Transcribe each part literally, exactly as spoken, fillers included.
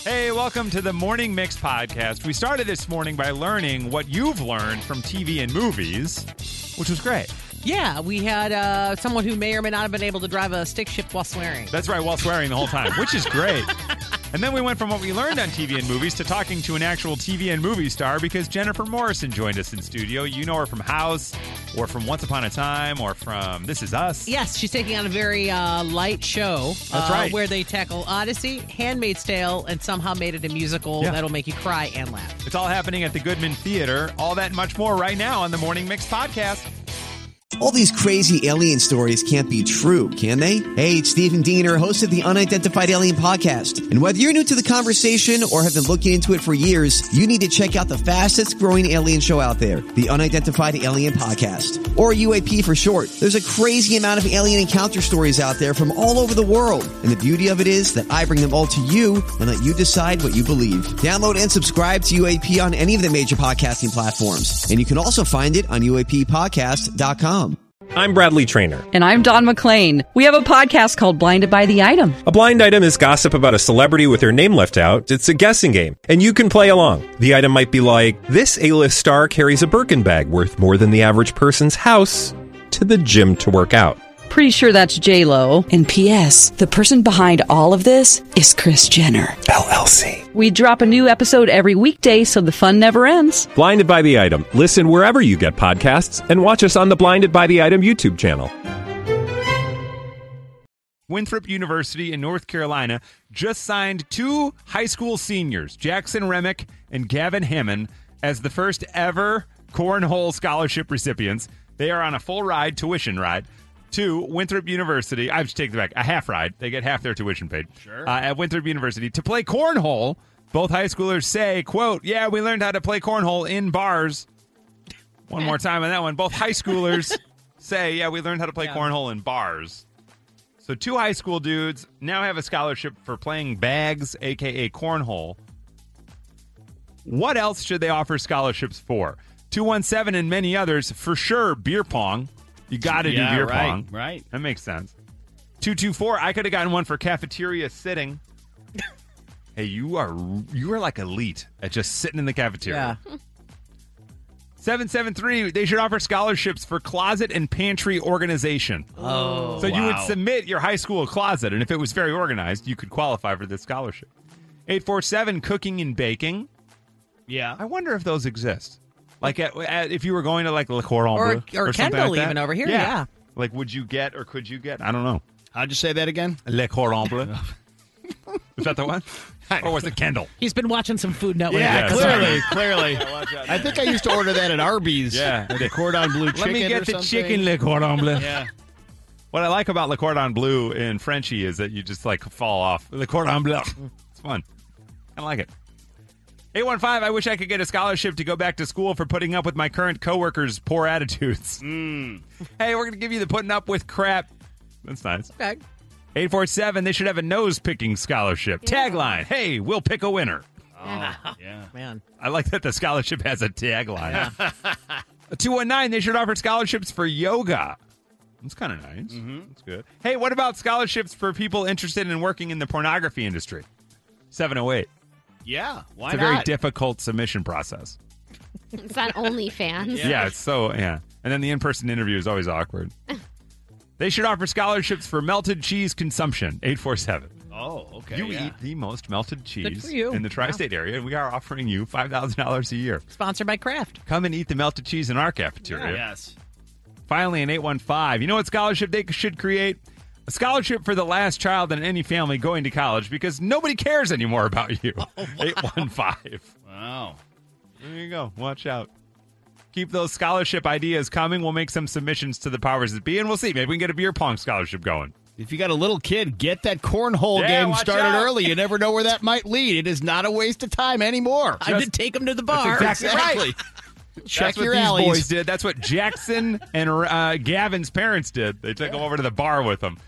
Hey, welcome to the Morning Mix podcast. We started this morning by learning what you've learned from T V and movies, which was great. Yeah, we had uh, someone who may or may not have been able to drive a stick shift while swearing. That's right, while swearing the whole time, which is great. And then we went from what we learned on T V and movies to talking to an actual T V and movie star because Jennifer Morrison joined us in studio. You know her from House or from Once Upon a Time or from This Is Us. Yes, she's taking on a very uh, light show. That's uh, right. Where they tackle Odyssey, Handmaid's Tale, and somehow made it a musical Yeah. that'll make you cry and laugh. It's all happening at the Goodman Theater. All that and much more right now on the Morning Mix podcast. All these crazy alien stories can't be true, can they? Hey, it's Stephen Diener, host of the Unidentified Alien Podcast. And whether you're new to the conversation or have been looking into it for years, you need to check out the fastest growing alien show out there, the Unidentified Alien Podcast, or U A P for short. There's a crazy amount of alien encounter stories out there from all over the world. And the beauty of it is that I bring them all to you and let you decide what you believe. Download and subscribe to U A P on any of the major podcasting platforms. And you can also find it on U A P podcast dot com. I'm Bradley Trainer. And I'm Don McClain. We have a podcast called Blinded by the Item. A blind item is gossip about a celebrity with their name left out. It's a guessing game, and you can play along. The item might be like, this A-list star carries a Birkin bag worth more than the average person's house to the gym to work out. Pretty sure that's J-Lo. And P S the person behind all of this is Kris Jenner, L L C. We drop a new episode every weekday so the fun never ends. Blinded by the Item. Listen wherever you get podcasts and watch us on the Blinded by the Item YouTube channel. Winthrop University in North Carolina just signed two high school seniors, Jackson Remick and Gavin Hammond, as the first ever Cornhole Scholarship recipients. They are on a full ride, tuition ride, to Winthrop University. I have to take it back. A half ride. They get half their tuition paid. Sure. Uh, at Winthrop University to play cornhole. Both high schoolers say, quote, yeah, we learned how to play cornhole in bars. One more time on that one. Both high schoolers say, yeah, we learned how to play Yeah. cornhole in bars. So two high school dudes now have a scholarship for playing bags, a k a cornhole. What else should they offer scholarships for? two one seven and many others, for sure, beer pong. You got to Yeah, do beer right, pong. right. That makes sense. two two four, I could have gotten one for cafeteria sitting. Hey, you are you are like elite at just sitting in the cafeteria. Yeah. seven seven three, they should offer scholarships for closet and pantry organization. Oh, So you would wow. submit your high school closet, and if it was very organized, you could qualify for this scholarship. eight four seven, cooking and baking. Yeah. I wonder if those exist. Like at, at, if you were going to like Le Cordon Or- Bleu or something Kendall like that. even over here, yeah. Like would you get or could you get? I don't know. How'd you say that again? Le Cordon Bleu. Is that the one? Or was it Kendall? He's been watching some Food Network. Yeah, clearly, clearly. I think I used to order that at Arby's. Yeah. The cordon bleu chicken Let me or get the something. chicken Le Cordon Bleu. Yeah. What I like about Le Cordon Bleu in Frenchie is that you just like fall off. Le Cordon Bleu. It's fun. I like it. eight one five, I wish I could get a scholarship to go back to school for putting up with my current coworkers' poor attitudes. Mm. Hey, we're going to give you the putting up with crap. That's nice. Okay. eight four seven, they should have a nose-picking scholarship. Tagline, hey, we'll pick a winner. Oh, yeah. Man. I like that the scholarship has a tagline. two one nine, they should offer scholarships for yoga. That's kind of nice. Mm-hmm. That's good. Hey, what about scholarships for people interested in working in the pornography industry? seven oh eight. Yeah. Why It's a not? very difficult submission process. It's on OnlyFans. Yeah. it's so, yeah. And then the in-person interview is always awkward. They should offer scholarships for melted cheese consumption. eight four seven. Oh, okay. You yeah. eat the most melted Good cheese for you. in the tri-state area, and we are offering you five thousand dollars a year. Sponsored by Kraft. Come and eat the melted cheese in our cafeteria. Yes. Finally, an eight one five. You know what scholarship they should create? A scholarship for the last child in any family going to college because nobody cares anymore about you. Oh, wow. eight one five. Wow. There you go. Watch out. Keep those scholarship ideas coming. We'll make some submissions to the powers that be, and we'll see. Maybe we can get a beer pong scholarship going. If you got a little kid, get that cornhole Yeah, game watch started out. early. You never know where that might lead. It is not a waste of time anymore. I did take him to the bar. That's exactly right. Check That's what your these alleys. boys did. That's what Jackson and uh, Gavin's parents did. They took them over to the bar with them.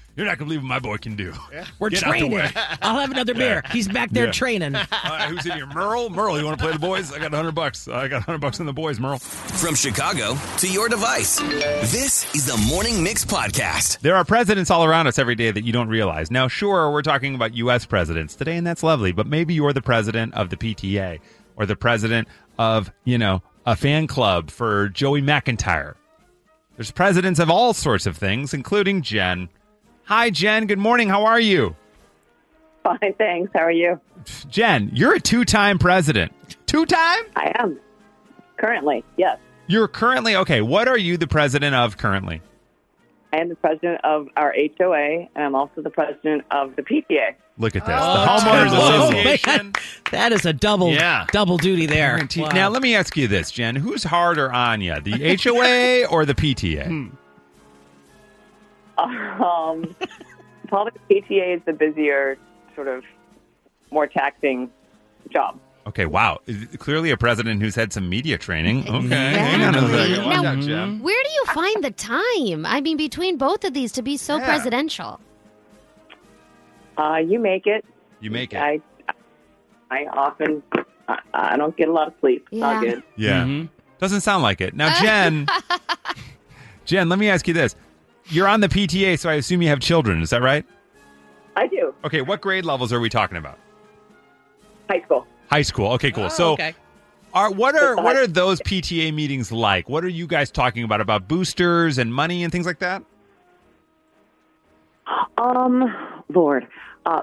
You're not going to believe what my boy can do. We're Get out the training. way. I'll have another beer. He's back there Yeah. training. All right, who's in here? Merle? Merle, you want to play the boys? I got a hundred bucks. I got a hundred bucks on the boys, Merle. From Chicago to your device, this is the Morning Mix Podcast. There are presidents all around us every day that you don't realize. Now, sure, we're talking about U S presidents today, and that's lovely, but maybe you're the president of the P T A or the president of, you know, a fan club for Joey McIntyre. There's presidents of all sorts of things, including Jen. Hi, Jen. Good morning. How are you? Fine, thanks. How are you? Jen, you're a two-time president. Two-time? I am. Currently, yes. You're currently, okay, what are you the president of currently? I am the president of our H O A, and I'm also the president of the P T A. Look at this. Oh, the Homeowners whoa, Association. man. That is a double Yeah. double duty there. Guaranteed. Wow. Now, let me ask you this, Jen. Who's harder on you, the H O A or the P T A? Hmm. Um, probably the P T A is the busier, sort of more taxing job. Okay, wow. Clearly a president who's had some media training. Okay, hang Exactly. on a second. Watch Now, out, Jen. Where do you find the time? I mean, between both of these to be so Yeah. presidential. Uh, you make it. You make it. I, I often, I, I don't get a lot of sleep. It's not Yeah. good. Yeah. Doesn't sound like it. Now, Jen, Jen, let me ask you this. You're on the P T A, so I assume you have children. Is that right? I do. Okay, what grade levels are we talking about? High school. High school. Okay, cool. Oh, so okay. are what are It's the what high- are those P T A meetings like? What are you guys talking about? About boosters and money and things like that? Um, Lord. Uh,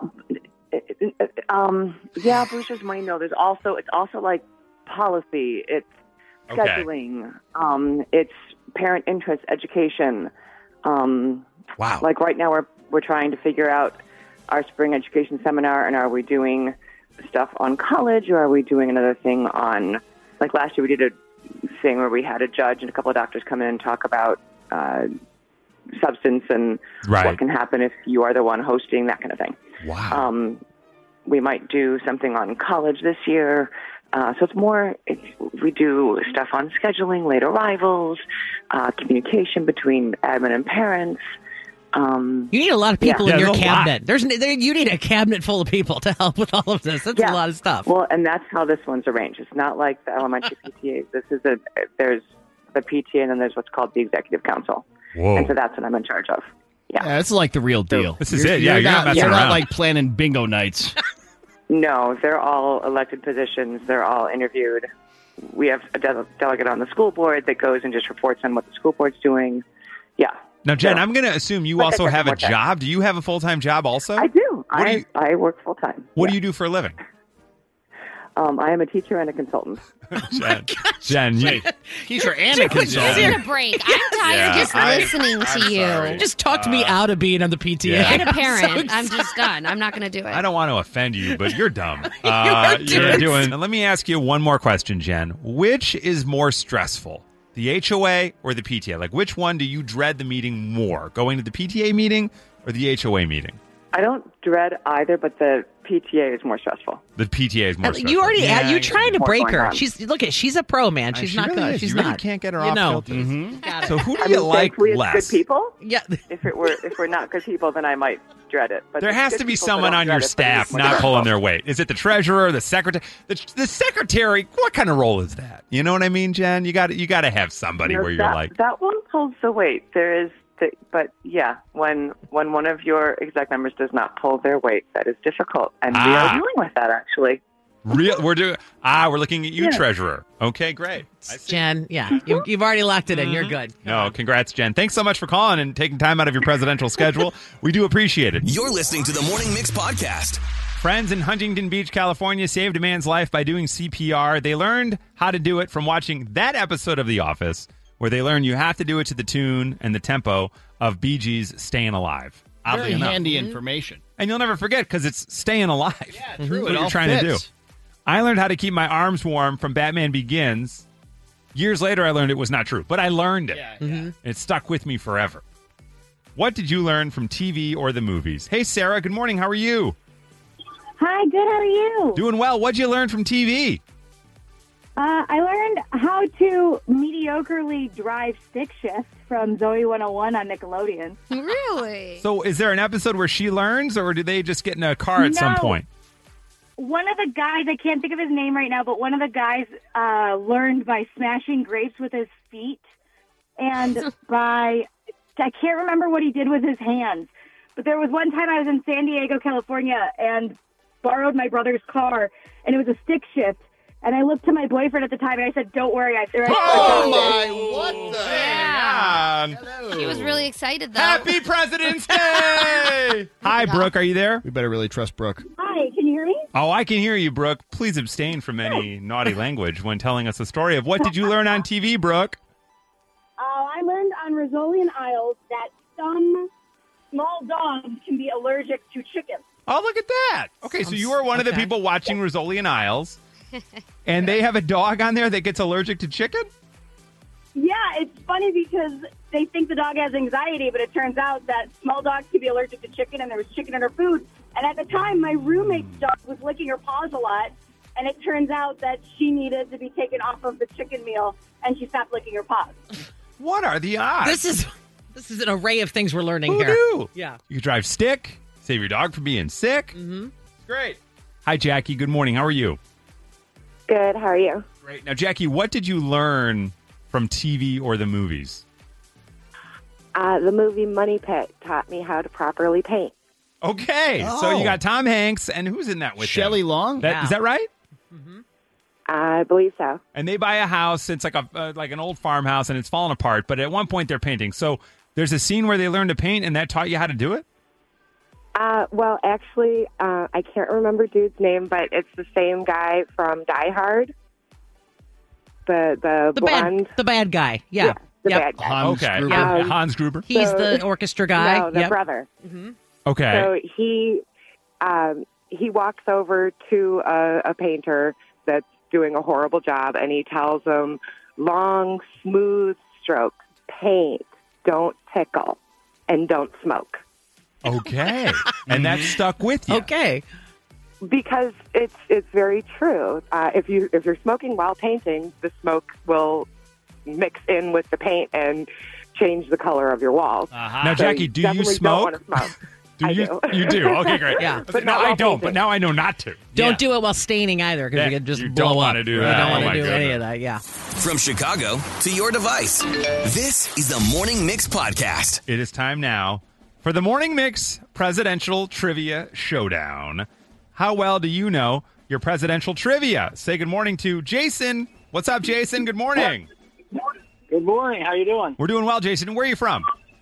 um, yeah, boosters money. No, there's also, it's also like policy. It's Okay. scheduling. Um, it's parent interest education. Um, Wow. like right now we're, we're trying to figure out our spring education seminar, and are we doing stuff on college, or are we doing another thing on, like last year we did a thing where we had a judge and a couple of doctors come in and talk about uh, substance and Right. what can happen if you are the one hosting, that kind of thing. Wow. Um, we might do something on college this year. Uh, so it's more, it's, we do stuff on scheduling, late arrivals, uh, communication between admin and parents. Um, You need a lot of people Yeah. in Yeah, your there's a lot. cabinet. There's there, you need a cabinet full of people to help with all of this. That's Yeah. a lot of stuff. Well, and that's how this one's arranged. It's not like the elementary P T As. This is a, there's the P T A, and then there's what's called the executive council. Whoa. And so that's what I'm in charge of. Yeah. Yeah, this is like the real deal. This is it. Yeah, you're not messing You're around. not like planning bingo nights. No, they're all elected positions. They're all interviewed. We have a de- delegate on the school board that goes and just reports on what the school board's doing. Yeah. Now, Jen, So- I'm going to assume you Like I also said, have a more time. job. Do you have a full-time job also? I do. What do I, you- I work full time. What do you do for a living? Um, I am a teacher and a consultant. Jen, Jen, you, Teacher and a Need consultant. a break. I'm tired Yeah, just I- listening to I'm you. sorry. Just talked me out of being on the P T A. Yeah. And a I'm parent. so I'm just done. I'm not going to do it. I don't want to offend you, but you're dumb. Uh, you're doing- doing. Now, let me ask you one more question, Jen. Which is more stressful, the H O A or the P T A? Like, which one do you dread the meeting more, going to the P T A meeting or the H O A meeting? I don't dread either, but the P T A is more stressful. The P T A is more stressful. You already Yeah, you're trying to more break going her. on. She's look at she's a pro, man. Uh, She's she not really good. is. She's You really not. can't get her you off know. kilter. Got it. So who do I you mean, like thankfully it's less? good people. Yeah. If it were, if we're not good people, then I might dread it. But There it's has good to be people, so someone don't on your dread it, but staff it's more not stressful. pulling their weight. Is it the treasurer, the secretary? The, the secretary, what kind of role is that? You know what I mean, Jen? You got you got to have somebody You know, where you're that, like, that one pulls the weight. There is, the, but yeah, when when one of your exec members does not pull their weight, that is difficult, and we Ah. are dealing with that actually. real. We're doing ah, we're looking at you, Yeah. treasurer. Okay, great. I see. Jen, yeah, you, you've already locked it in. You're good. No, congrats, Jen. Thanks so much for calling and taking time out of your presidential schedule. We do appreciate it. You're listening to the Morning Mix Podcast. Friends in Huntington Beach, California saved a man's life by doing C P R. They learned how to do it from watching that episode of The Office, where they learn you have to do it to the tune and the tempo of Bee Gees' Staying Alive. Oddly Very enough. handy information. And you'll never forget because it's staying alive. Yeah, That's true. what It you're all trying to do. fits. I learned how to keep my arms warm from Batman Begins. Years later, I learned it was not true, but I learned it. Yeah, yeah. It stuck with me forever. What did you learn from T V or the movies? Hey, Sarah, good morning. How are you? Hi, good. How are you? Doing well. What'd you learn from T V? Uh, I learned how to mediocrely drive stick shift. from Zoe one oh one on Nickelodeon. Really? So is there an episode where she learns, or do they just get in a car at some No. point? One of the guys, I can't think of his name right now, but one of the guys uh, learned by smashing grapes with his feet and by, I can't remember what he did with his hands. But there was one time I was in San Diego, California, and borrowed my brother's car, and it was a stick shift. And I looked to my boyfriend at the time, and I said, "Don't worry, I." Oh my! What the? Yeah. She was really excited, though. Happy President's Day! Hi, Brooke. Are you there? We better really trust Brooke. Hi, can you hear me? Oh, I can hear you, Brooke. Please abstain from any naughty language when telling us a story of what did you learn on T V, Brooke? Uh, I learned on Rizzolian Isles that some small dogs can be allergic to chicken. Oh, look at that. Okay, so you are one of the Okay. people watching Rizzolian Isles, and they have a dog on there that gets allergic to chicken? Yeah, it's funny because they think the dog has anxiety, but it turns out that small dogs can be allergic to chicken, and there was chicken in her food. And at the time, my roommate's dog was licking her paws a lot, and it turns out that she needed to be taken off of the chicken meal, and she stopped licking her paws. What are the odds? This is this is an array of things we're learning Who here. knew? Yeah. You can drive stick, save your dog from being sick. Mm-hmm. Great. Hi, Jackie. Good morning. How are you? Good. How are you? Great. Now, Jackie, what did you learn from T V or the movies? Uh, the movie Money Pit taught me how to properly paint. Okay. So Oh. you got Tom Hanks, and who's in that with Shelley him? Long? That, Yeah. Is that right? I believe so. And they buy a house. It's like a uh, like an old farmhouse, and it's falling apart. But at one point, they're painting. So there's a scene where they learn to paint, and that taught you how to do it? Uh, well, actually, uh, I can't remember dude's name, but it's the same guy from Die Hard. The the, The blonde. bad the bad guy. Yeah. the Yep. bad guy. Hans Okay. Gruber. Yeah. Um, Hans Gruber. He's So- the orchestra guy. No, the Yep. brother. Okay. So he um, he walks over to a, a painter that's doing a horrible job, and he tells him, "Long, smooth strokes, paint, don't tickle, and don't smoke." Okay. And that stuck with you. Okay. Because it's it's very true. Uh, if you if you're smoking while painting, the smoke will mix in with the paint and change the color of your walls. Uh-huh. Now, So Jackie, do you definitely smoke? Don't want to smoke. Do I you? do. You do. Okay, great. Yeah. But no, not I while don't. painting. But now I know not to. Don't Yeah. do it while staining either, because Yeah, you can just you blow don't up. wanna do You that. don't Oh, want my to do any goodness. of that. Yeah. From Chicago to your device, this is the Morning Mix Podcast. It is time now for the Morning Mix Presidential Trivia Showdown. How well do you know your presidential trivia? Say good morning to Jason. What's up, Jason? Good morning. Good morning. How you doing? We're doing well, Jason. Where are you from?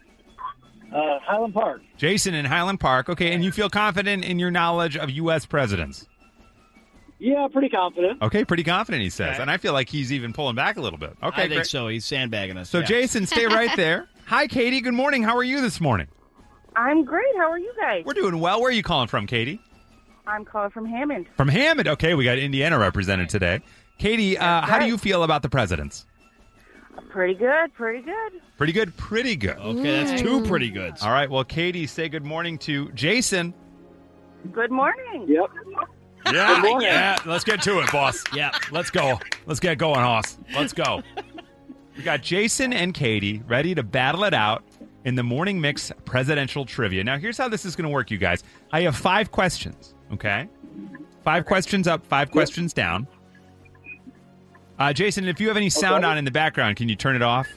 Uh, Highland Park. Jason in Highland Park. Okay, and you feel confident in your knowledge of U S presidents? Yeah, pretty confident. Okay, pretty confident, he says. Okay. And I feel like he's even pulling back a little bit. Okay, I think great. so. He's sandbagging us. So, Yeah. Jason, stay right there. Hi, Katie. Good morning. How are you this morning? I'm great. How are you guys? We're doing well. Where are you calling from, Katie? I'm calling from Hammond. From Hammond. Okay, we got Indiana represented today. Katie, uh, how do you feel about the presidents? Pretty good. Pretty good. Pretty good, pretty good. Okay, that's two pretty goods. All right, well, Katie, say good morning to Jason. Good morning. Yep. Yeah, morning. yeah. Let's get to it, boss. Yeah. Let's go. Let's get going, Hoss. Let's go. We got Jason and Katie ready to battle it out in the Morning Mix Presidential Trivia. Now, here's how this is going to work, you guys. I have five questions, okay? Five questions up, five questions down. Uh, Jason, if you have any sound Okay. on in the background, can you turn it off?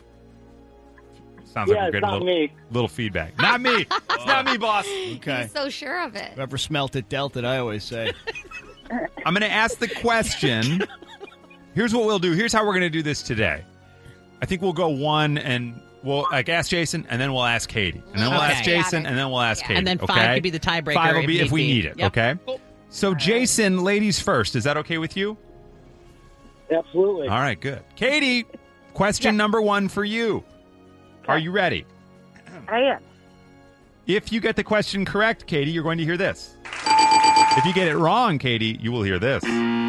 Sounds Yeah, like we're it's getting a not little, me. little feedback. Not me. It's not me, boss. Okay. He's so sure of it. Whoever smelt it, dealt it, I always say. I'm going to ask the question. Here's what we'll do. Here's how we're going to do this today. I think we'll go one and we'll like ask Jason, and then we'll ask Katie, and then we'll Okay. ask Jason, Got it. and then we'll ask Yeah. Katie. And then five okay? could be the tiebreaker Five will if be if need we be. need it. Yep. Okay. Cool. So Jason, ladies first. Is that okay with you? Absolutely. All right. Good. Katie, question number one for you. Are you ready? I am. If you get the question correct, Katie, you're going to hear this. If you get it wrong, Katie, you will hear this.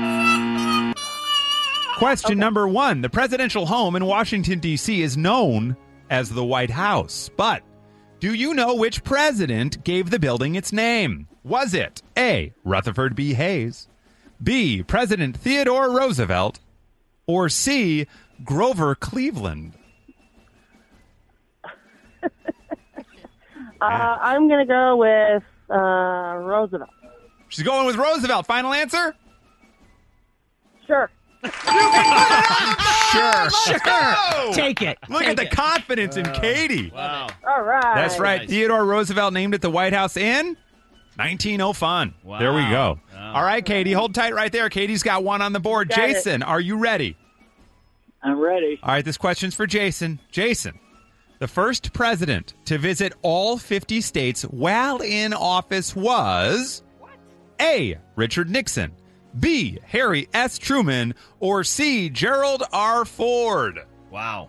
Question number one. The presidential home in Washington, D C is known as the White House. But do you know which president gave the building its name? Was it A, Rutherford B. Hayes, B, President Theodore Roosevelt, or C, Grover Cleveland? Uh, I'm going to go with uh, Roosevelt. She's going with Roosevelt. Final answer? Sure. Sure. Sure. Take it. Look Take at the it. confidence in Katie. Wow. All right. That's right. Nice. Theodore Roosevelt named it the White House in nineteen oh fun. Wow. There we go. Wow. All right, Katie, hold tight right there. Katie's got one on the board. Got it. Jason, are you ready? I'm ready. All right, this question's for Jason. Jason, the first president to visit all fifty states while in office was A. Richard Nixon, B. Harry S. Truman, or C. Gerald R. Ford? Wow.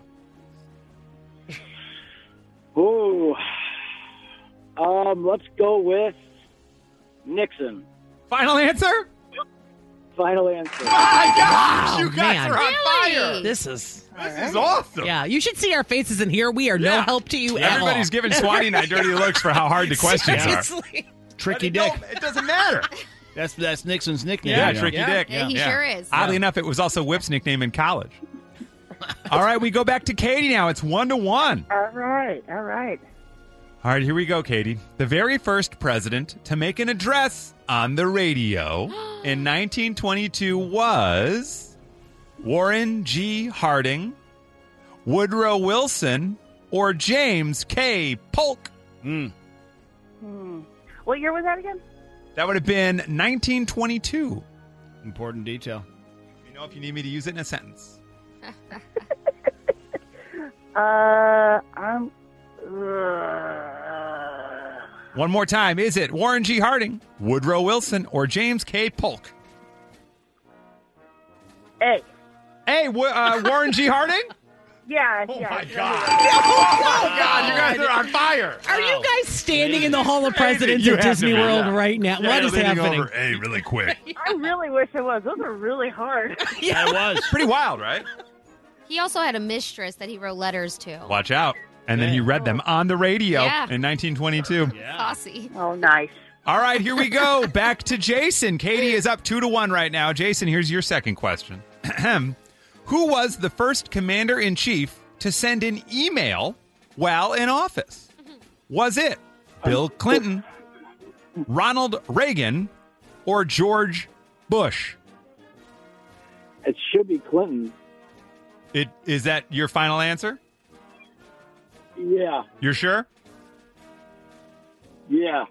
Ooh. Um, let's go with Nixon. Final answer? Final answer. My gosh, Wow, you guys man. are on Really? fire. This is This is awesome. yeah. You should see our faces in here. We are no Yeah. help to you at all. Everybody's giving Swanee and I dirty looks for how hard the questions are. Seriously. Tricky But it Dick. don't- It doesn't matter. That's that's Nixon's nickname. Yeah, you know. Tricky Yeah. Dick. Yeah, he sure is. Oddly enough, it was also Whip's nickname in college. All right, we go back to Katie now. It's one to one. All right. All right. All right, here we go, Katie. The very first president to make an address on the radio in nineteen twenty-two was Warren G. Harding, Woodrow Wilson, or James K. Polk. Mm. Hmm. What year was that again? That would have been nineteen twenty-two. Important detail. Let me know if you need me to use it in a sentence. Uh, I'm. Uh, One more time. Is it Warren G. Harding, Woodrow Wilson, or James K. Polk? A. Hey, w- uh, Warren G. Harding? Yeah. Oh, yeah. my God. Oh, God. You guys are on fire. Are you guys standing in the Hall of Presidents You at have to Disney be, World yeah. right now? Yeah, What you're is leaning happening? over. Hey, really quick. I really wish it was. Those are really hard. Yeah, it was. Pretty wild, right? He also had a mistress that he wrote letters to. Watch out. And then he read them on the radio Yeah. in nineteen twenty-two. Saucy. Oh, nice. All right, here we go. Back to Jason. Katie is up two to one right now. Jason, here's your second question. Who was the first commander-in-chief to send an email while in office? Was it Bill Clinton, Ronald Reagan, or George Bush? It should be Clinton. It is that your final answer? Yeah. You're sure? Yeah.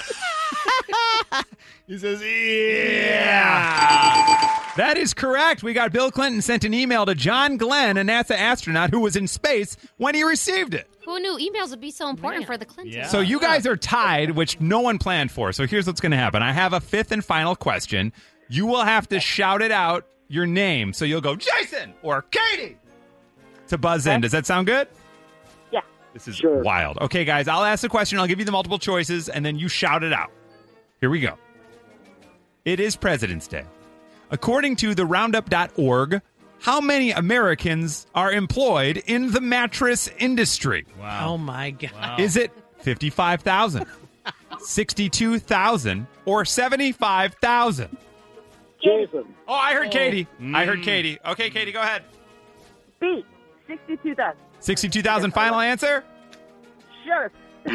He says, yeah. That is correct. We got Bill Clinton sent an email to John Glenn, a NASA astronaut who was in space when he received it. Who knew emails would be so important for the Clintons? So you guys are tied, which no one planned for. So here's what's going to happen. I have a fifth and final question. You will have to shout it out, your name. So you'll go, Jason or Katie, to buzz in. Does that sound good? Yeah. This is Sure. wild. Okay, guys, I'll ask the question. I'll give you the multiple choices, and then you shout it out. Here we go. It is President's Day. According to the roundup dot org, how many Americans are employed in the mattress industry? Oh, my God. Is it fifty-five thousand, sixty-two thousand, or seventy-five thousand? Jason. Oh, I heard Katie. I heard Katie. Okay, Katie, go ahead. B. Sixty-two thousand. sixty-two thousand, final answer? Sure.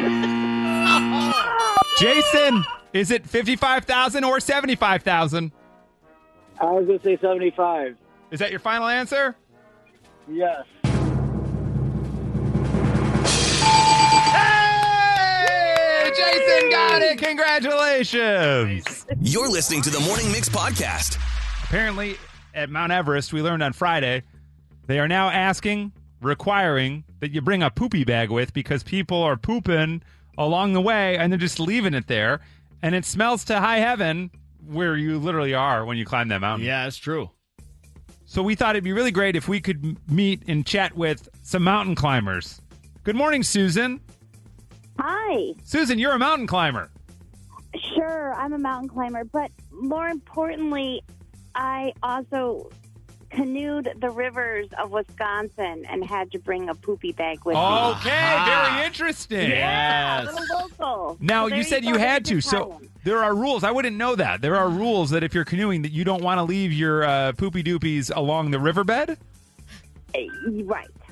Jason, is it fifty-five thousand or seventy-five thousand? I was going to say seventy-five. Is that your final answer? Yes. Hey, Jason got it. Congratulations. You're listening to the Morning Mix podcast. Apparently, at Mount Everest, we learned on Friday, they are now asking, requiring that you bring a poopy bag with because people are pooping along the way and they're just leaving it there. And it smells to high heaven where you literally are when you climb that mountain. Yeah, it's true. So we thought it'd be really great if we could m- meet and chat with some mountain climbers. Good morning, Susan. Hi. Susan, you're a mountain climber. Sure, I'm a mountain climber, but more importantly, I also canoed the rivers of Wisconsin and had to bring a poopy bag with me. Okay, very interesting. Yeah, Yes. a little local. Now, So there you said go, you had there's to, your so problem. there are rules. I wouldn't know that. There are rules that if you're canoeing that you don't want to leave your uh, poopy doopies along the riverbed? Uh, Right.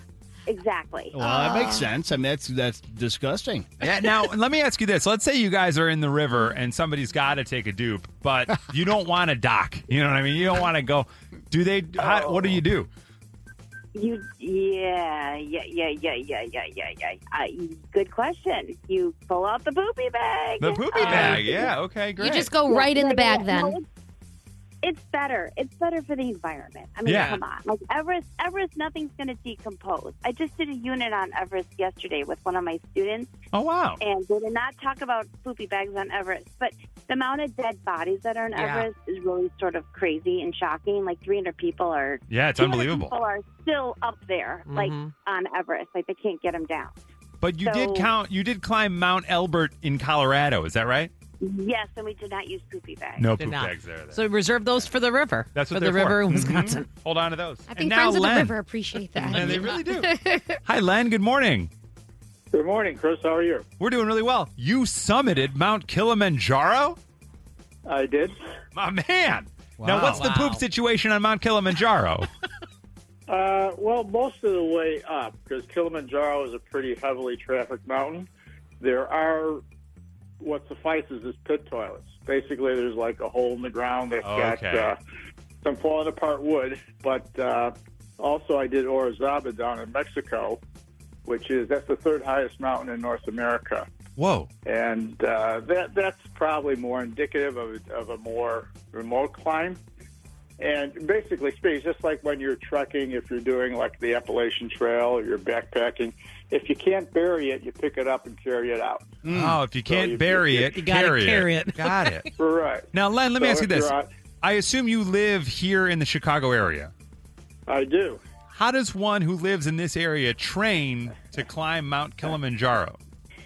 exactly. Well, that makes sense. I mean, that's that's disgusting. Yeah. Now, let me ask you this. Let's say you guys are in the river and somebody's got to take a dupe, but you don't want to dock. You know what I mean? You don't want to go. Do they? How, what do you do? You, yeah, yeah, yeah, yeah, yeah, yeah, yeah, yeah. Uh, good question. You pull out the poopy bag. The poopy Uh, bag. Yeah. Okay. Great. You just go right in the bag yeah, no, then. it's, it's better. It's better for the environment. I mean, Yeah. come on. Like Everest, Everest, nothing's going to decompose. I just did a unit on Everest yesterday with one of my students. Oh wow. And they did not talk about poopy bags on Everest, but the amount of dead bodies that are in Yeah. Everest is really sort of crazy and shocking. Like three hundred people are. Yeah, it's two hundred unbelievable. People are still up there, like Mhm. on Everest. Like they can't get them down. But you So- did count. You did climb Mount Elbert in Colorado. Is that right? Yes, and we did not use poopy bags. No Did poop not. bags there. then. So reserve those for the river. That's what for the they're river for. in Wisconsin. Mhm. Hold on to those. I And think now friends of the Len. river appreciate that. And they really do. Hi, Len. Good morning. Good morning, Chris. How are you? We're doing really well. You summited Mount Kilimanjaro? I did. My man. Now, Wow. what's the poop Wow. situation on Mount Kilimanjaro? Uh, well, most of the way up, because Kilimanjaro is a pretty heavily trafficked mountain. There are what suffices as pit toilets. Basically, there's like a hole in the ground that's Okay. got uh, some falling apart wood. But uh, also, I did Orizaba down in Mexico, which is that's the third highest mountain in North America. Whoa. And uh, that that's probably more indicative of, of a more remote climb. And basically speaks, just like when you're trekking, if you're doing like the Appalachian Trail or you're backpacking, if you can't bury it, you pick it up and carry it out. Oh, if you So can't you- bury you- it, You gotta carry, carry it. Got it. Right. Now, Len, let me So ask you if this. you're out- I assume you live here in the Chicago area. I do. How does one who lives in this area train to climb Mount Kilimanjaro?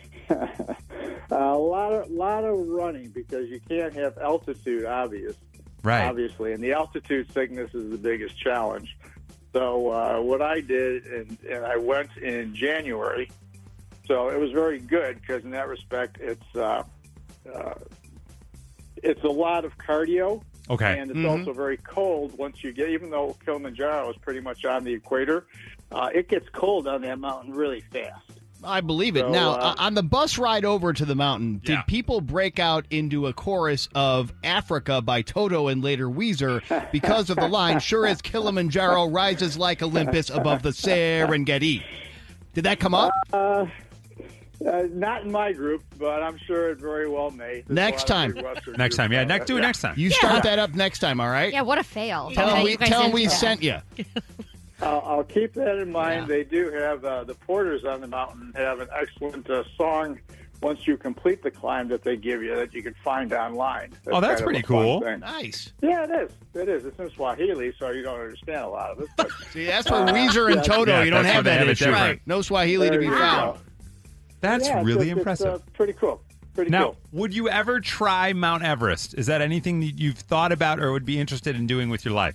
A lot of lot of running because you can't have altitude, obvious, Right. obviously, and the altitude sickness is the biggest challenge. So uh, what I did, and, and I went in January, so it was very good because in that respect, it's uh, uh, it's a lot of cardio. Okay. And it's Mhm. also very cold once you get, even though Kilimanjaro is pretty much on the equator, uh, it gets cold on that mountain really fast. I believe it. So, now, uh, on the bus ride over to the mountain, did Yeah. people break out into a chorus of Africa by Toto and later Weezer because of the line, sure as Kilimanjaro rises like Olympus above the Serengeti? Did that come up? Uh, uh, not in my group, but I'm sure it very well may. There's a Next lot of time. big Western Next groups time. Yeah, on next, it. do it Yeah. next time. You start that up next time, all right? Yeah, what a fail. Tell Okay, them you we, guys tell 'em didn't we do that. sent you. I'll, I'll keep that in mind. Yeah. They do have uh, the porters on the mountain have an excellent uh, song once you complete the climb that they give you that you can find online. Oh, that's kind of pretty a fun cool. thing. Nice. Yeah, it is. It is. It's in Swahili, so you don't understand a lot of it. But See, that's where Weezer and yeah. Toto, Yeah, you don't that's have where they that have it issue. different. No Swahili to there be you found. go. That's Yeah, it's really just- impressive. It's, uh, pretty cool. Pretty Now, cool. would you ever try Mount Everest? Is that anything that you've thought about or would be interested in doing with your life?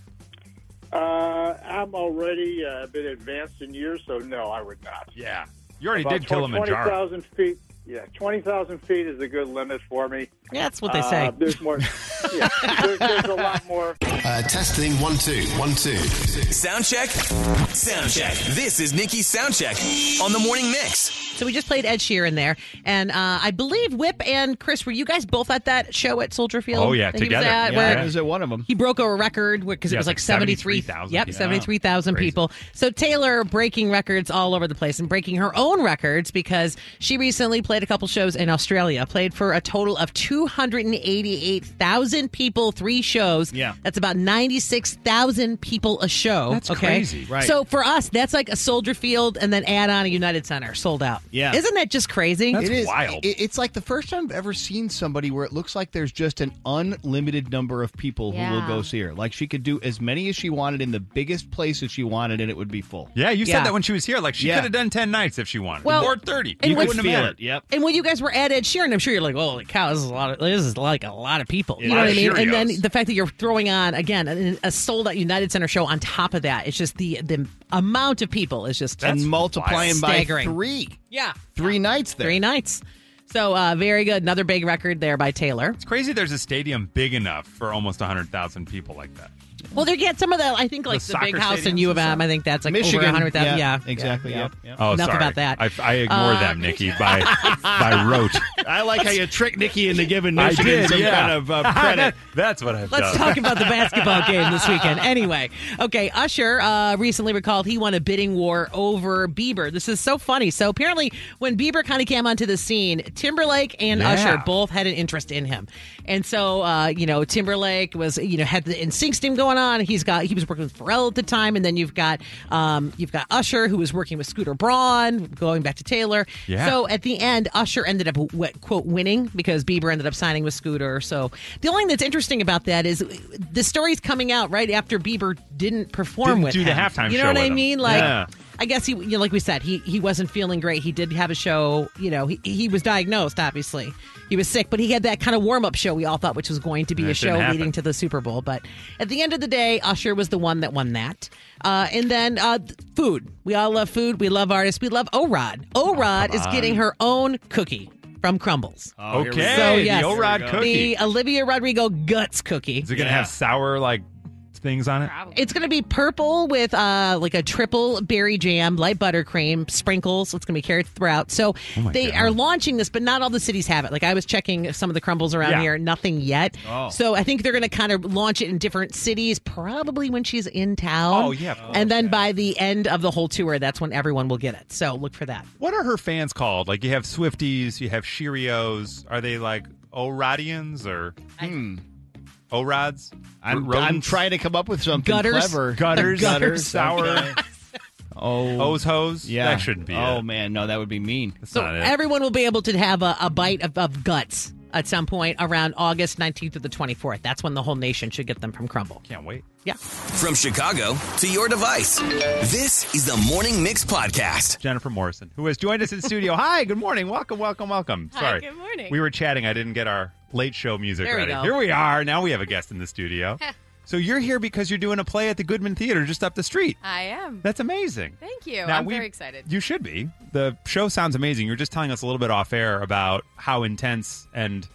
Uh, I'm already uh, a bit advanced in years, so no, I would not. Yeah. You already About did Kilimanjaro. twenty thousand feet. Yeah, twenty thousand feet is a good limit for me. Yeah, that's what they Uh, say. there's more. Yeah, there, there's a lot more. Uh, testing one, two, one, two. Sound check. Sound check. This is Nikki's Sound Check on the Morning Mix. So we just played Ed Sheeran there, and uh, I believe Whip and Chris, were you guys both at that show at Soldier Field? Oh, yeah, that he was together. at, Yeah, where I was at one of them. he broke a record because Yeah, it was it's like like seventy-three seventy-three thousand Yep, people. seventy-three thousand Crazy. people. So Taylor breaking records all over the place and breaking her own records because she recently played a couple shows in Australia. Played for a total of two hundred eighty-eight thousand people, three shows. Yeah. That's about ninety-six thousand people a show. That's okay? crazy. Right. So for us, that's like a Soldier Field and then add on a United Center sold out. Yeah. Isn't that just crazy? That's It is wild. It, it's like the first time I've ever seen somebody where it looks like there's just an unlimited number of people who will Yeah. go see her. Like she could do as many as she wanted in the biggest places she wanted, and it would be full. Yeah, you said Yeah. that when she was here. Like, she Yeah. could have done ten nights if she wanted. Well, or thirty. and You what's- wouldn't Feel have it. mattered. Yep. And when you guys were at Ed Sheeran, I'm sure you're like, "Holy cow, this is a lot of this is like a lot of people." You Yeah, know what I a lot mean? of And then Cheerios. the fact that you're throwing on again a, a sold out United Center show on top of that, it's just the the amount of people is just That's and multiplying by staggering. three. yeah, Three nights there. three nights. So uh, very good. Another big record there by Taylor. It's crazy there's a stadium big enough for almost one hundred thousand people like that. Well, they get some of the, I think, like The the, big soccer house in stadiums U of and M. I think that's like Michigan, over one hundred thousand. yeah, Yeah, exactly, Yeah, yep, yep. Oh, Enough sorry. about that. I, I ignored Uh, them, Nikki, by by rote. I like how you tricked Nikki into giving I Michigan did, some yeah. kind of uh, credit. That's what I've Let's done. talk about the basketball game this weekend. Anyway, okay, Usher uh, recently recalled he won a bidding war over Bieber. This is so funny. So apparently, when Bieber kind of came onto the scene, Timberlake and Yeah. Usher both had an interest in him, and so uh, you know Timberlake was you know had the N Sync team going on. He's got he was working with Pharrell at the time, and then you've got um, you've got Usher who was working with Scooter Braun, going back to Taylor. Yeah. So at the end, Usher ended up what, quote winning because Bieber ended up signing with Scooter. So the only thing that's interesting about that is the story's coming out right after Bieber didn't perform Didn't with do the him. halftime You know show what with I him. mean? Like. Yeah. I guess he, you know, like we said, he he wasn't feeling great. He did have a show, you know, he, he was diagnosed, obviously. He was sick, but he had that kind of warm-up show we all thought, which was going to be And a it didn't show happen. leading to the Super Bowl. But at the end of the day, Usher was the one that won that. Uh, and then uh, food. We all love food. We love artists. We love O-Rod. O-Rod come is on. getting her own cookie from Crumbles. Oh, here we Okay, go. So, the yes. O-Rod Here we go. cookie. The Olivia Rodrigo Guts cookie. Is it going to Yeah. have sour, like, things on it? It's going to be purple with uh, like a triple berry jam, light buttercream, sprinkles. It's going to be carried throughout. So Oh my they God. are launching this, but not all the cities have it. Like I was checking some of the crumbles around Yeah. here, nothing yet. Oh. So I think they're going to kind of launch it in different cities, probably when she's in town. Oh, yeah, of course. And then by the end of the whole tour, that's when everyone will get it. So look for that. What are her fans called? Like, you have Swifties, you have Cheerios. Are they like O-Rodians or Hmm. O-Rods? I'm, Rodents? I'm trying to come up with something Gutters. clever. Gutters, Gutters, sour, okay. Oh, O's hose. yeah. That shouldn't be Oh it. man, no, that would be mean. That's So not it. everyone will be able to have a, a bite of, of guts at some point around August nineteenth to the twenty-fourth. That's when the whole nation should get them from Crumble. Can't wait. Yeah. From Chicago to your device, this is the Morning Mix Podcast. Jennifer Morrison, who has joined us in studio. Hi, good morning. Welcome, welcome, welcome. Hi, Sorry. good morning. We were chatting. I didn't get our late show music There we ready. go. Here we are. Now we have a guest in the studio. So you're here because you're doing a play at the Goodman Theater just up the street. I am. That's amazing. Thank you. Now, I'm we- very excited. You should be. The show sounds amazing. You're just telling us a little bit off air about how intense and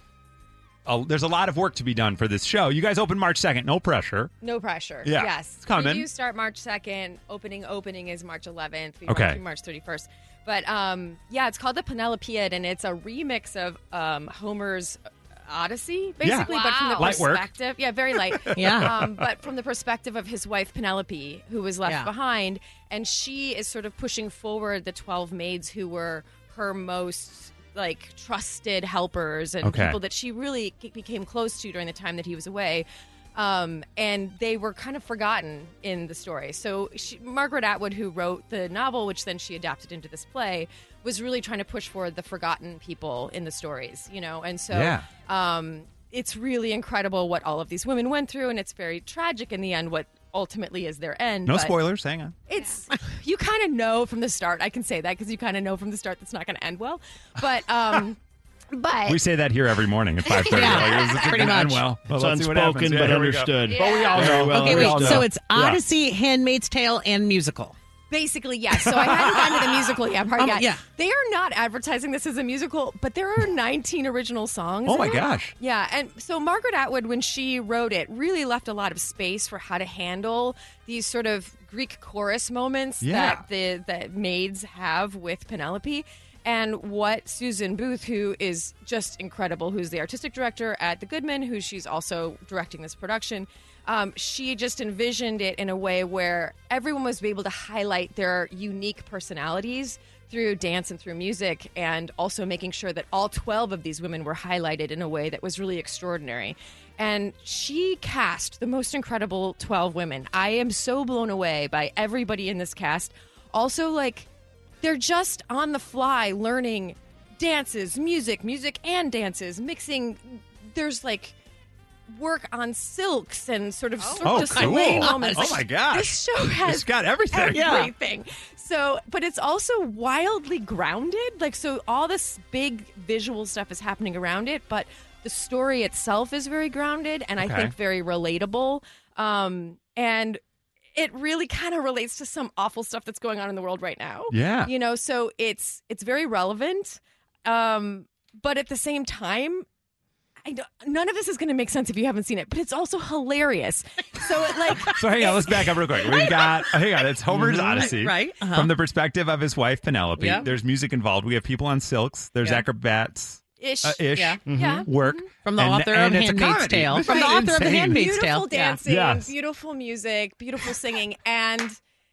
uh, there's a lot of work to be done for this show. You guys open March second. No pressure. No pressure. Yeah, Yes. it's coming. You start March second. Opening opening is March eleventh. We Okay. run through March thirty-first. But um, yeah, it's called the Penelopead, and it's a remix of um, Homer's Odyssey, basically, Yeah. but from the Light work. perspective, yeah, very light, Yeah. um, but from the perspective of his wife Penelope, who was left Yeah. behind, and she is sort of pushing forward the twelve maids who were her most like trusted helpers and Okay. people that she really c- became close to during the time that he was away. Um, and they were kind of forgotten in the story. So she, Margaret Atwood, who wrote the novel, which then she adapted into this play, was really trying to push forward the forgotten people in the stories, you know? And so Yeah. um, it's really incredible what all of these women went through, and it's very tragic in the end what ultimately is their end. No but spoilers. Hang on. It's you kind of know from the start. I can say that because you kind of know from the start that's not going to end well. But um, but We say that here every morning at five thirty. Yeah, like, pretty much. Well, well, It's let's see what happens. unspoken, Yeah, but here we go. understood. But we all Very know. well Okay, We wait. all know. So it's Yeah. Odyssey, Handmaid's Tale, and musical. basically, yes. So I hadn't gotten to the musical yet. Part Um, yet. yeah. They are not advertising this as a musical, but there are nineteen original songs. Oh in my it. gosh. Yeah, and so Margaret Atwood, when she wrote it, really left a lot of space for how to handle these sort of Greek chorus moments Yeah. that the the maids have with Penelope. And what Susan Booth, who is just incredible, who's the artistic director at the Goodman, who she's also directing this production, um, she just envisioned it in a way where everyone was able to highlight their unique personalities through dance and through music, and also making sure that all twelve of these women were highlighted in a way that was really extraordinary. And she cast the most incredible twelve women. I am so blown away by everybody in this cast. Also, like, they're just on the fly learning dances, music, music and dances, mixing. There's like work on silks and sort of Oh, display cool. moments. Oh, Like, my gosh. This show has It's got everything. Yeah. everything. So, but it's also wildly grounded. Like, so all this big visual stuff is happening around it, but the story itself is very grounded and I Okay. think very relatable. Um, and it really kind of relates to some awful stuff that's going on in the world right now. Yeah. You know, so it's it's very relevant. Um but at the same time, I don't, none of this is going to make sense if you haven't seen it, but it's also hilarious. So it like So hang on, let's back up real quick. We've got hang on, it's Homer's Odyssey, Right, uh-huh. From the perspective of his wife Penelope. Yeah. There's music involved. We have people on silks. There's Yeah. acrobats. Ish. Uh, ish. Yeah. Mhm. Yeah. Work. From the And- author and of it's a Handmaid's comedy. Tale. This From is the author of The insane. Handmaid's beautiful Tale. Yeah. dancing, Yes. beautiful music, beautiful singing, and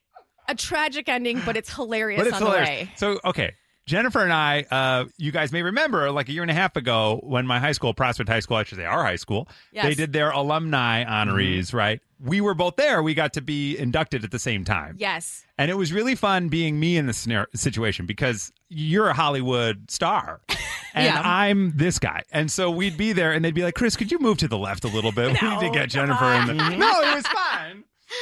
a tragic ending, but it's hilarious But it's on hilarious. the way. So, okay. Jennifer and I, uh, you guys may remember, like a year and a half ago, when my high school, Prospect High School, I should say our high school, Yes. they did their alumni honorees, right? We were both there. We got to be inducted at the same time. Yes. And it was really fun being me in this scenario, situation because you're a Hollywood star. And Yeah. I'm this guy. And so we'd be there and they'd be like, Chris, could you move to the left a little bit? we need to get Jennifer in the. No, it was fine.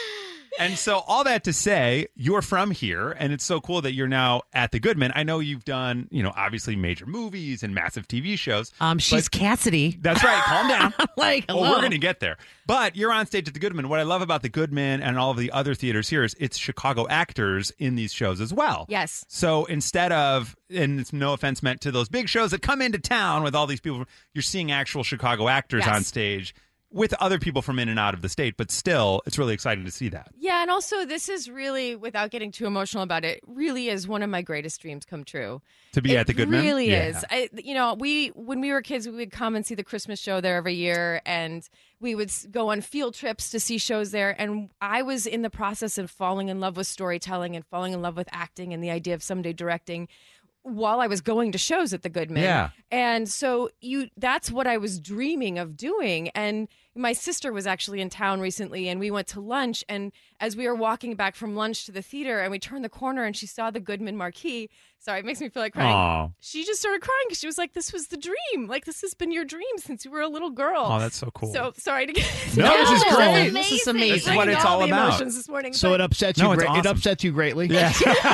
And so all that to say, you're from here, and it's so cool that you're now at the Goodman. I know you've done, you know, obviously major movies and massive T V shows. Um, she's but- Cassidy. That's right. Calm down. Like, Oh, hello. we're going to get there. But you're on stage at the Goodman. What I love about the Goodman and all of the other theaters here is it's Chicago actors in these shows as well. Yes. So instead of, and it's no offense meant to those big shows that come into town with all these people, you're seeing actual Chicago actors Yes. on stage with other people from in and out of the state. But still, it's really exciting to see that. Yeah, and also this is really, without getting too emotional about it, really is one of my greatest dreams come true. To be It at the Goodman? really Yeah. is. I, you know, we when we were kids, we would come and see the Christmas show there every year, and we would s- go on field trips to see shows there. And I was in the process of falling in love with storytelling and falling in love with acting and the idea of someday directing while I was going to shows at the Goodman. Yeah. And so you that's what I was dreaming of doing. And my sister was actually in town recently and we went to lunch, and as we were walking back from lunch to the theater and we turned the corner and she saw the Goodman marquee. Sorry, it makes me feel like crying. Aw. She just started crying because she was like, this was the dream. Like, this has been your dream since you were a little girl. Oh, that's so cool. So sorry to get No, this is No, great. this is amazing. amazing. This is what it's all the about. emotions this morning. So but- it upsets No, you. it's Great. It awesome. upsets you greatly. Yeah.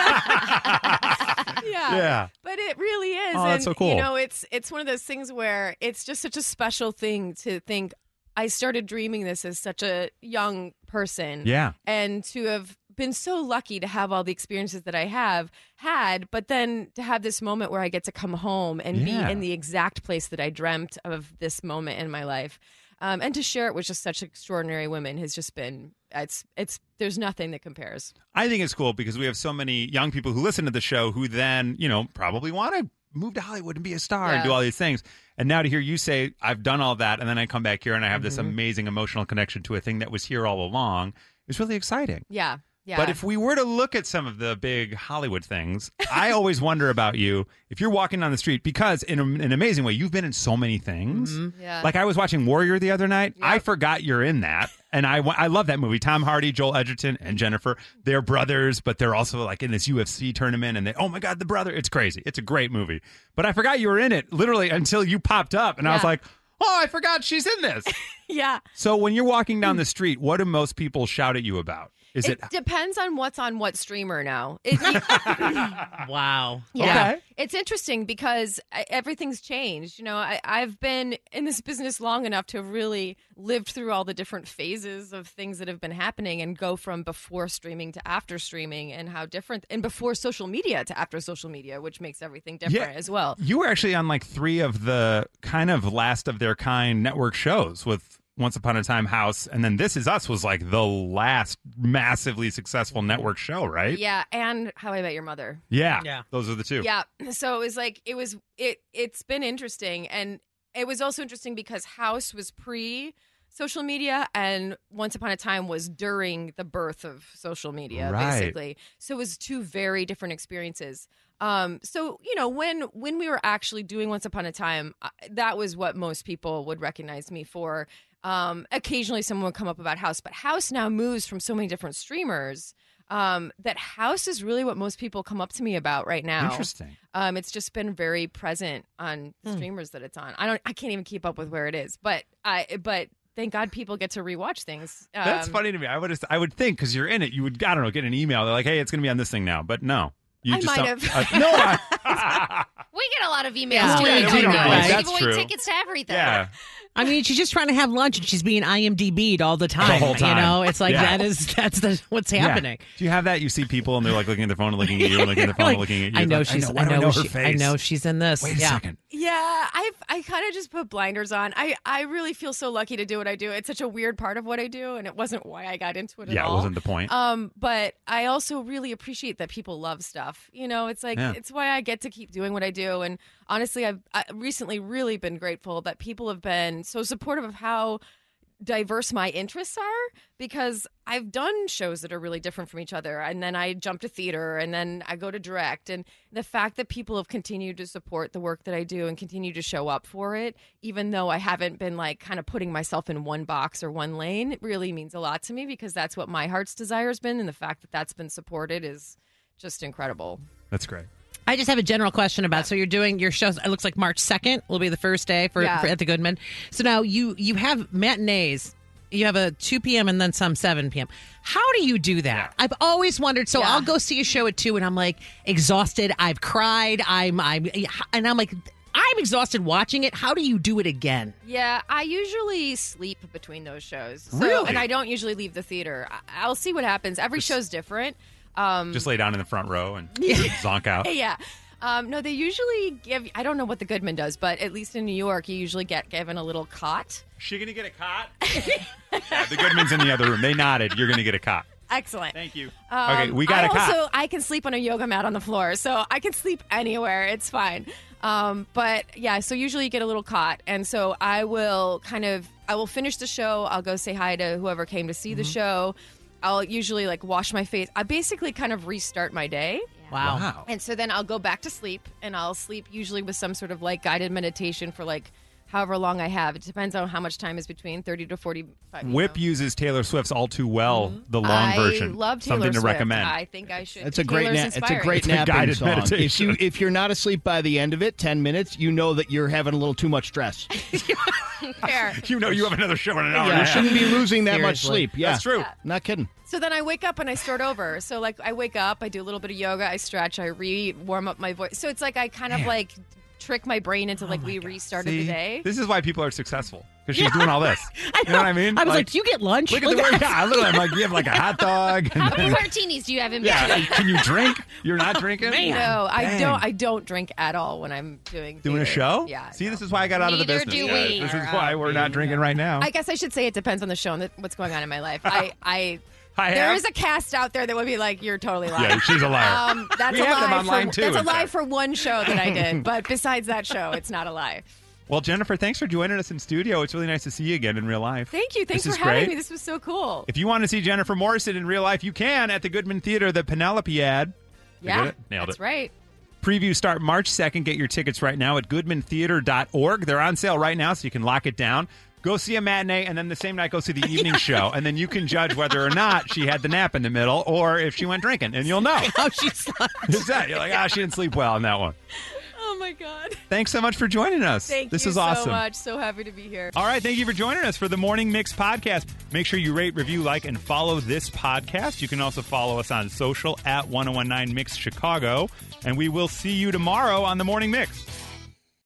yeah. Yeah. But it really is. Oh, that's and so cool. you know, it's it's one of those things where it's just such a special thing to think I started dreaming this as such a young person. Yeah. And to have been so lucky to have all the experiences that I have had, but then to have this moment where I get to come home and Yeah. be in the exact place that I dreamt of this moment in my life. Um, and to share it with just such extraordinary women has just been it's it's there's nothing that compares. I think it's cool because we have so many young people who listen to the show who then, you know, probably want to move to Hollywood and be a star and Yeah. do all these things. And now to hear you say, I've done all that, and then I come back here and I have this amazing emotional connection to a thing that was here all along, is really exciting. Yeah. Yeah. But if we were to look at some of the big Hollywood things, I always wonder about you if you're walking down the street, because in a, an amazing way, you've been in so many things. Yeah. Like I was watching Warrior the other night. I forgot you're in that. And I, wa- I love that movie. Tom Hardy, Joel Edgerton, and Jennifer, they're brothers, but they're also like in this U F C tournament. And they, oh my God, the brother. It's crazy. It's a great movie. But I forgot you were in it literally until you popped up. And I was Yeah. like, oh, I forgot she's in this. yeah. So when you're walking down the street, what do most people shout at you about? Is It it depends on what's on what streamer now. It, Wow. yeah, Okay. it's interesting because I, everything's changed. You know, I, I've been in this business long enough to have really lived through all the different phases of things that have been happening, and go from before streaming to after streaming, and how different, and before social media to after social media, which makes everything different as well. You were actually on like three of the kind of last of their kind network shows with Once Upon a Time House, and then This Is Us was like the last massively successful network show, right? Yeah, and How I Met Your Mother. Yeah. Yeah. Those are the two. Yeah. So it was like it was it it's been interesting, and it was also interesting because House was pre social media and Once Upon a Time was during the birth of social media, Right. basically. So it was two very different experiences. Um, so you know, when when we were actually doing Once Upon a Time, uh, that was what most people would recognize me for. Um, occasionally, someone would come up about House, but House now moves from so many different streamers um, that House is really what most people come up to me about right now. Interesting. Um, it's just been very present on streamers that it's on. I don't, I can't even keep up with where it is, but I, but thank God people get to rewatch things. Um, That's funny to me. I would just, I would think because you're in it, you would, I don't know, get an email. They're like, hey, it's going to be on this thing now. But no. You I just might don't- have. Uh, no, I, We get a lot of emails Yeah, too. we We do, don't right. give That's away true. tickets to everything. yeah. I mean, she's just trying to have lunch and she's being I M D B'd all the time. The whole time. You know, it's like Yeah. that is that's the what's happening. Yeah. Do you have that? You see people and they're like looking at their phone and looking at you and looking at their phone Like, and looking at you. I know Like, she's. I know, why I do know, I know her she, face. I know she's in this. Wait a yeah. second. Yeah, I've I kind of just put blinders on. I, I really feel so lucky to do what I do. It's such a weird part of what I do, and it wasn't why I got into it at Yeah, it all. wasn't the point. Um, but I also really appreciate that people love stuff. You know, it's like Yeah. it's why I get to keep doing what I do. And honestly, I've I recently really been grateful that people have been so supportive of how diverse my interests are, because I've done shows that are really different from each other, and then I jump to theater, and then I go to direct, and the fact that people have continued to support the work that I do and continue to show up for it, even though I haven't been like kind of putting myself in one box or one lane, it really means a lot to me, because that's what my heart's desire has been, and the fact that that's been supported is just incredible. That's great. I just have a general question about. So you're doing your shows. It looks like March second will be the first day for, Yeah. for at the Goodman. So now you you have matinees. You have a two p.m. and then some seven p.m. How do you do that? I've always wondered. So I'll go see a show at two, and I'm like exhausted. I've cried. I'm I'm and I'm like I'm exhausted watching it. How do you do it again? Yeah, I usually sleep between those shows. So, Really? And I don't usually leave the theater. I- I'll see what happens. Every show's different. Um, Just lay down in the front row and zonk out. yeah. Um, no, they usually give, I don't know what the Goodman does, but at least in New York, you usually get given a little cot. Is she going to get a cot? Yeah, the Goodman's in the other room. They nodded. You're going to get a cot. Excellent. Thank you. Um, Okay, we got I a cot. Also, I can sleep on a yoga mat on the floor, so I can sleep anywhere. It's fine. Um, but yeah, so usually you get a little cot, and so I will kind of, I will finish the show. I'll go say hi to whoever came to see the show. I'll usually like wash my face. I basically kind of restart my day. Wow. Wow. And so then I'll go back to sleep, and I'll sleep usually with some sort of like guided meditation for like however long I have. It depends on how much time is between thirty to forty-five. you Whip know. uses Taylor Swift's All Too Well, the long I version. love Taylor Something to Swift. recommend. I think I should. It's a great Taylor's nap. It's a inspiring. great It's a napping guided song. If meditation. you if you're not asleep by the end of it, ten minutes, you know that you're having a little too much stress. Fair. You know you have another show in an hour. You and a half. shouldn't be losing that much Seriously. sleep. Yeah, That's true. Not kidding. So then I wake up and I start over. So like I wake up, I do a little bit of yoga, I stretch, I re warm up my voice. So it's like I kind of like trick my brain into like we restarted See, the day. This is why people are successful, because she's doing all this. I You know what I mean? I was like, do you get lunch? Look at the word. Yeah, look at I'm like, you have like a hot dog. and How many then- martinis do you have in yeah, between? can you drink? You're not drinking? No, I Dang. don't. I don't drink at all when I'm doing Doing a theater. show? Yeah. See, this is why I got out of the Neither business. do Yeah, we. This is why we're not drinking right now. I guess I should say it depends on the show and the, what's going on in my life. I, I, I there have- is a cast out there that would be like, "You're totally lying." Yeah, she's a liar. Um, that's We a have them lie online, for too, that's a in lie fact. for one show that I did, but besides that show, it's not a lie. Well, Jennifer, thanks for joining us in studio. It's really nice to see you again in real life. Thank you. Thanks This for is having great. me. This was so cool. If you want to see Jennifer Morrison in real life, you can at the Goodman Theater, the Penelope ad. Did I yeah, get it? Nailed that's it. right. Previews start March second. Get your tickets right now at goodman theater dot org. They're on sale right now, so you can lock it down. Go see a matinee, and then the same night go see the evening show, and then you can judge whether or not she had the nap in the middle or if she went drinking, and you'll know. How she slept. Is that? You're like, ah, she didn't sleep well on that one. Oh my God. Thanks so much for joining us. Thank this you is so awesome. much. So happy to be here. All right, thank you for joining us for the Morning Mix podcast. Make sure you rate, review, like, and follow this podcast. You can also follow us on social at ten nineteen Mix Chicago, and we will see you tomorrow on the Morning Mix.